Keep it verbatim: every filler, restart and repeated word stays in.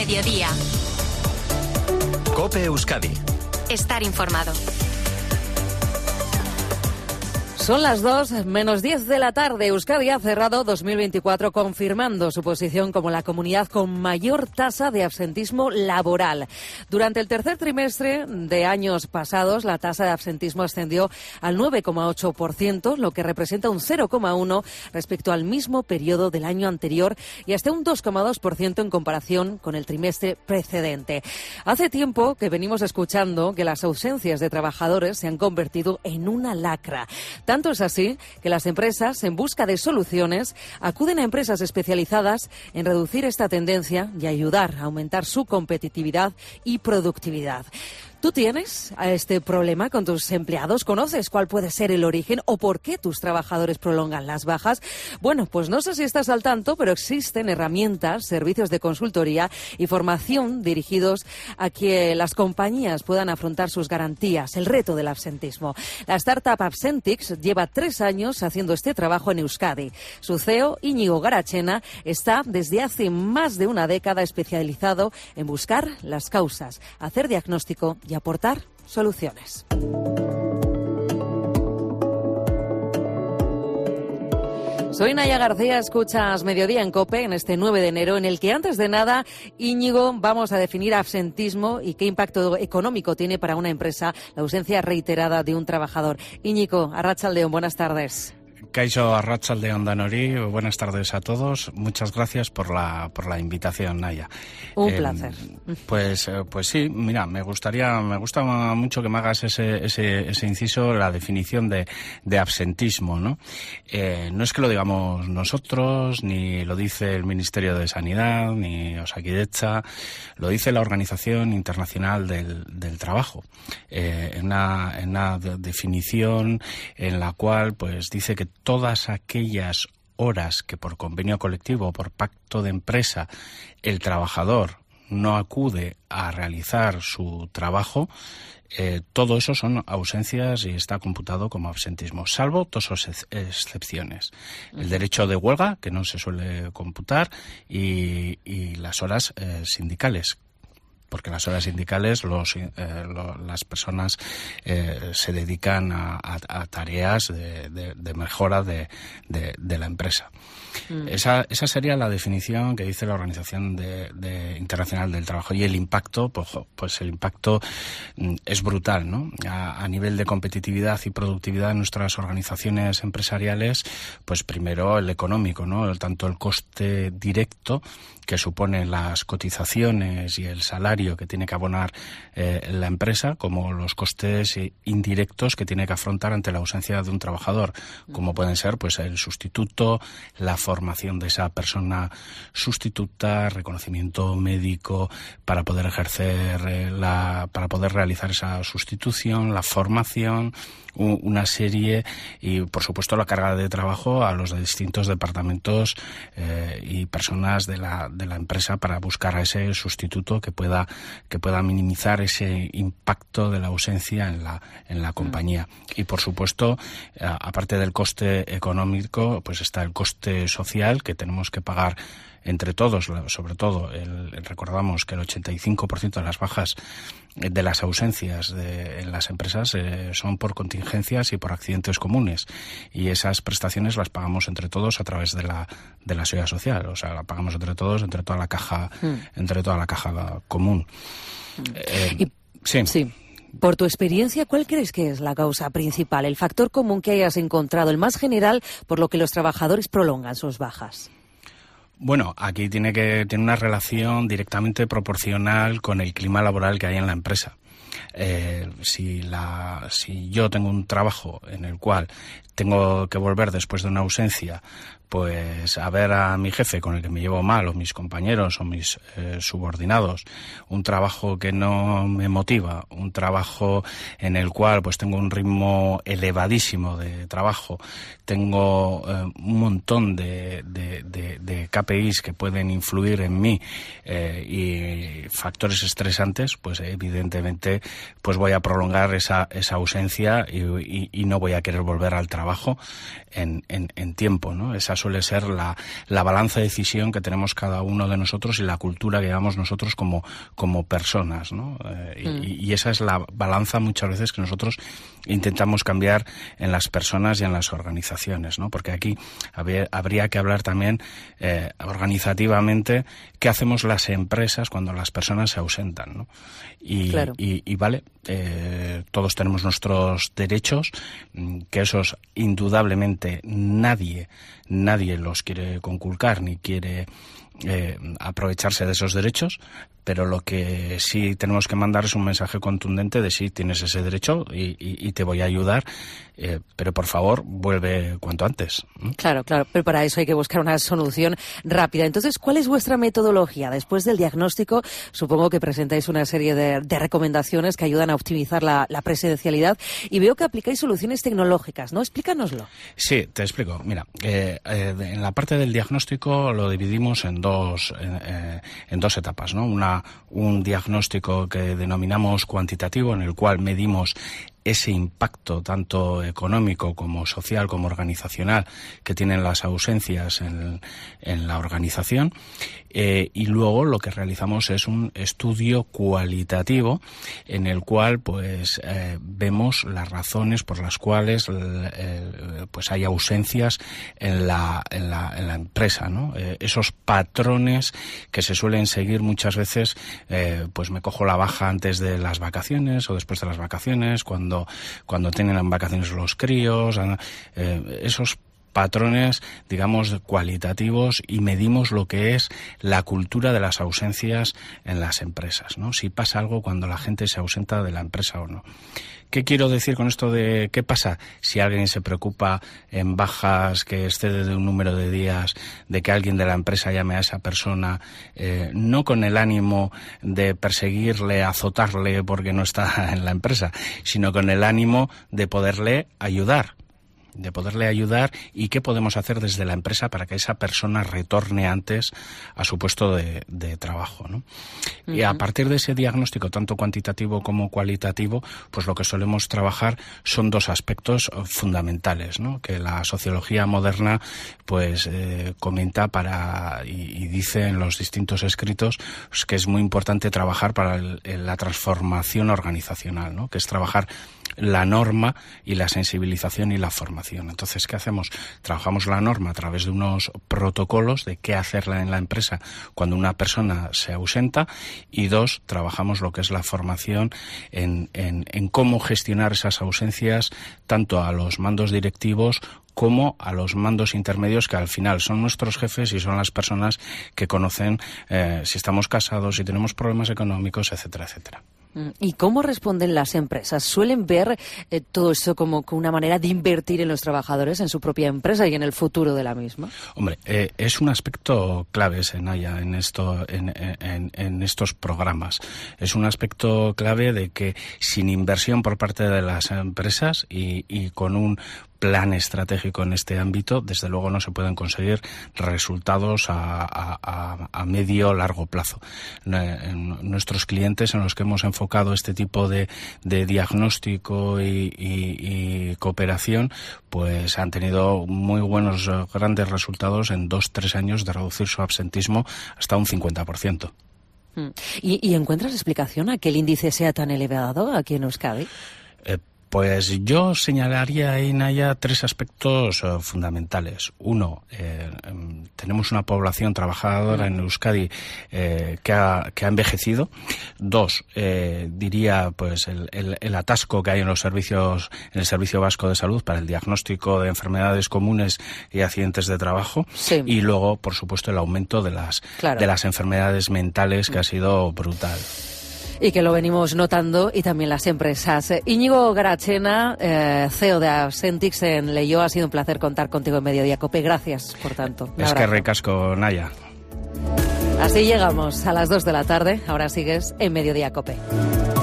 Mediodía. COPE Euskadi. Estar informado. Son las dos menos diez de la tarde. Euskadi ha cerrado dos mil veinticuatro confirmando su posición como la comunidad con mayor tasa de absentismo laboral. Durante el tercer trimestre de años pasados, la tasa de absentismo ascendió al nueve coma ocho por ciento, lo que representa un cero coma uno por ciento respecto al mismo periodo del año anterior y hasta un dos coma dos por ciento en comparación con el trimestre precedente. Hace tiempo que venimos escuchando que las ausencias de trabajadores se han convertido en una lacra. Tanto es así que las empresas, en busca de soluciones, acuden a empresas especializadas en reducir esta tendencia y ayudar a aumentar su competitividad y productividad. ¿Tú tienes este problema con tus empleados? ¿Conoces cuál puede ser el origen o por qué tus trabajadores prolongan las bajas? Bueno, pues no sé si estás al tanto, pero existen herramientas, servicios de consultoría y formación dirigidos a que las compañías puedan afrontar sus garantías, el reto del absentismo. La startup Absentix lleva tres años haciendo este trabajo en Euskadi. Su C E O, Íñigo Garachena, está desde hace más de una década especializado en buscar las causas, hacer diagnóstico y aportar soluciones. Soy Naya García, escuchas Mediodía en COPE en este nueve de enero, en el que antes de nada, Íñigo, vamos a definir absentismo y qué impacto económico tiene para una empresa la ausencia reiterada de un trabajador. Íñigo, Arratsaldeon, buenas tardes. Kaixo, Arratsaldeon danori, buenas tardes a todos. Muchas gracias por la por la invitación, Naya. Un eh, placer. Pues pues sí, mira, me gustaría me gusta mucho que me hagas ese ese ese inciso, la definición de de absentismo, ¿no? Eh, no es que lo digamos nosotros, ni lo dice el Ministerio de Sanidad, ni Osakidetza, lo dice la Organización Internacional del del Trabajo. Eh, en una en una de, definición en la cual pues dice que todas aquellas horas que por convenio colectivo o por pacto de empresa el trabajador no acude a realizar su trabajo, eh, todo eso son ausencias y está computado como absentismo, salvo dos ex- excepciones. El derecho de huelga, que no se suele computar, y, y las horas eh, sindicales, porque las horas sindicales los, eh, lo, las personas eh, se dedican a, a, a tareas de, de, de mejora de, de, de la empresa. Mm. Esa, esa sería la definición que dice la Organización de, de Internacional del Trabajo. Y el impacto, pues, pues el impacto mm, es brutal, ¿no? A, a nivel de competitividad y productividad de nuestras organizaciones empresariales, pues primero el económico, ¿no? Tanto el coste directo que suponen las cotizaciones y el salario que tiene que abonar eh, la empresa, como los costes indirectos que tiene que afrontar ante la ausencia de un trabajador, como pueden ser pues el sustituto, la formación de esa persona sustituta, reconocimiento médico para poder ejercer eh, la, para poder realizar esa sustitución, la formación, una serie y por supuesto la carga de trabajo a los distintos departamentos eh, y personas de la de la empresa para buscar a ese sustituto que pueda que pueda minimizar ese impacto de la ausencia en la en la compañía. Y por supuesto, a, aparte del coste económico, pues está el coste social que tenemos que pagar entre todos, sobre todo, el, recordamos que el ochenta y cinco por ciento de las bajas de las ausencias de, en las empresas eh, son por contingencias y por accidentes comunes, y esas prestaciones las pagamos entre todos a través de la de la seguridad social, o sea, la pagamos entre todos, entre toda la caja, mm. entre toda la caja común. Mm. Eh, y, sí. sí. Por tu experiencia, ¿cuál crees que es la causa principal, el factor común que hayas encontrado, el más general por lo que los trabajadores prolongan sus bajas? Bueno, aquí tiene que tiene una relación directamente proporcional con el clima laboral que hay en la empresa. Eh, si la si yo tengo un trabajo en el cual tengo que volver después de una ausencia, pues a ver a mi jefe con el que me llevo mal, o mis compañeros o mis eh, subordinados, un trabajo que no me motiva, un trabajo en el cual pues tengo un ritmo elevadísimo de trabajo, tengo eh, un montón de, de, de, de K P Is que pueden influir en mí eh, y factores estresantes, pues evidentemente pues voy a prolongar esa, esa ausencia y, y, y no voy a querer volver al trabajo en, en, en tiempo, ¿no? Esas suele ser la, la balanza de decisión que tenemos cada uno de nosotros y la cultura que llevamos nosotros como, como personas, ¿no? Eh, mm. y, y esa es la balanza muchas veces que nosotros intentamos cambiar en las personas y en las organizaciones, ¿no? Porque aquí habría, habría que hablar también eh, organizativamente qué hacemos las empresas cuando las personas se ausentan, ¿no? Y, claro. y, y vale, eh, todos tenemos nuestros derechos, que esos indudablemente nadie, nadie los quiere conculcar ni quiere eh, aprovecharse de esos derechos, pero lo que sí tenemos que mandar es un mensaje contundente de sí, tienes ese derecho y, y, y te voy a ayudar, eh, pero por favor vuelve cuanto antes. Claro, claro, pero para eso hay que buscar una solución rápida. Entonces, ¿cuál es vuestra metodología? Después del diagnóstico, supongo que presentáis una serie de, de recomendaciones que ayudan a optimizar la, la presencialidad y veo que aplicáis soluciones tecnológicas, ¿no? Explícanoslo. Sí, te explico. Mira, eh, eh, en la parte del diagnóstico lo dividimos en dos, eh, en dos etapas, ¿no? Una un diagnóstico que denominamos cuantitativo, en el cual medimos ese impacto tanto económico como social como organizacional que tienen las ausencias en, en la organización, eh, y luego lo que realizamos es un estudio cualitativo en el cual pues eh, vemos las razones por las cuales eh, pues hay ausencias en la, en la, en la empresa, ¿no? Eh, esos patrones que se suelen seguir muchas veces, eh, pues me cojo la baja antes de las vacaciones o después de las vacaciones, cuando cuando tienen vacaciones los críos, eh, esos patrones, digamos, cualitativos, y medimos lo que es la cultura de las ausencias en las empresas, ¿no? Si pasa algo cuando la gente se ausenta de la empresa o no. ¿Qué quiero decir con esto de qué pasa si alguien se preocupa en bajas que excede de un número de días, de que alguien de la empresa llame a esa persona, eh, no con el ánimo de perseguirle, azotarle porque no está en la empresa, sino con el ánimo de poderle ayudar? de poderle ayudar y qué podemos hacer desde la empresa para que esa persona retorne antes a su puesto de, de trabajo, ¿no? Uh-huh. Y a partir de ese diagnóstico, tanto cuantitativo como cualitativo, pues lo que solemos trabajar son dos aspectos fundamentales, ¿no? Que la sociología moderna pues eh, comenta para y, y dice en los distintos escritos pues, que es muy importante trabajar para el, la transformación organizacional, ¿no? Que es trabajar la norma y la sensibilización y la formación. Entonces, ¿qué hacemos? Trabajamos la norma a través de unos protocolos de qué hacerla en la empresa cuando una persona se ausenta, y dos, trabajamos lo que es la formación en, en, en cómo gestionar esas ausencias tanto a los mandos directivos como a los mandos intermedios, que al final son nuestros jefes y son las personas que conocen eh, si estamos casados, si tenemos problemas económicos, etcétera, etcétera. ¿Y cómo responden las empresas? ¿Suelen ver eh, todo eso como, como una manera de invertir en los trabajadores, en su propia empresa y en el futuro de la misma? Hombre, eh, es un aspecto clave, Senaya, en, esto, en, en, en estos programas. Es un aspecto clave de que sin inversión por parte de las empresas y, y con un plan estratégico en este ámbito, desde luego no se pueden conseguir resultados a, a, a medio largo plazo. En nuestros clientes en los que hemos enfocado este tipo de, de diagnóstico y, y, y cooperación, pues han tenido muy buenos, grandes resultados en dos, tres años de reducir su absentismo hasta un cincuenta por ciento. ¿Y, y encuentras explicación a que el índice sea tan elevado aquí en Euskadi? Eh, Pues yo señalaría ahí, Naya, tres aspectos uh, fundamentales. Uno, eh, tenemos una población trabajadora en Euskadi eh, que, ha, que ha envejecido. Dos, eh, diría pues el, el, el atasco que hay en los servicios, en el Servicio Vasco de Salud para el diagnóstico de enfermedades comunes y accidentes de trabajo. Sí. Y luego, por supuesto, el aumento de las, claro. de las enfermedades mentales, que ha sido brutal. Y que lo venimos notando, y también las empresas. Íñigo Garachena, eh, C E O de Absentix en Leioa, ha sido un placer contar contigo en Mediodía Cope. Gracias, por tanto. Es que recasco, Naya. Así llegamos a las dos de la tarde. Ahora sigues en Mediodía Cope.